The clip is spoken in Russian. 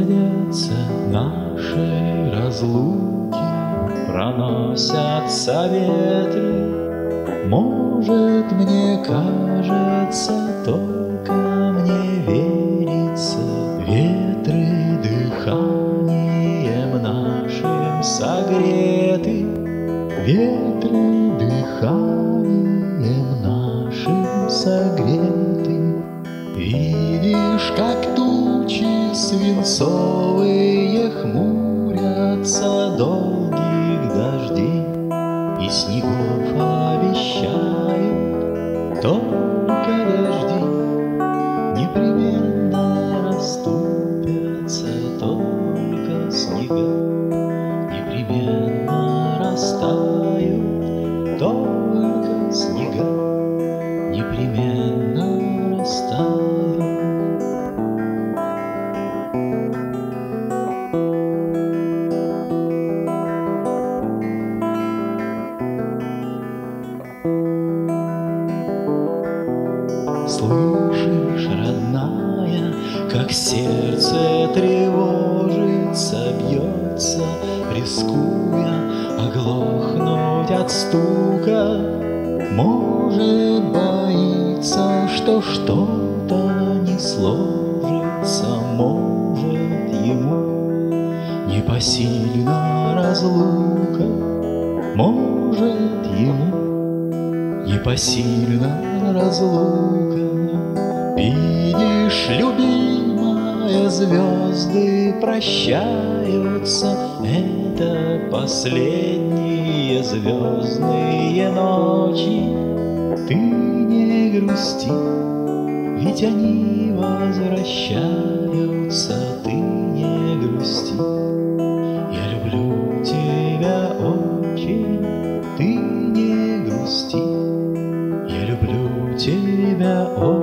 сердце нашей разлуки проносятся ветры. Может, мне кажется, только мне верится, ветры дыханием нашим согреты, ветры дыханием нашим согреты. Видишь, как тучи свинцовые хмурятся долгих дождей, и снегов обещают только дожди, непременно расступятся только снега, непременно растают только снега, непременно растают. Слышишь, родная, как сердце тревожится, бьется, рискуя оглохнуть от стука. Может, боится, что что-то не сложится, может, ему непосильна разлука, может, ему непосильна разлука. Видишь, любимая, звезды прощаются, это последние звездные ночи. Ты не грусти, ведь они возвращаются, ты не грусти. Я люблю тебя очень, ты не грусти. Я люблю тебя очень.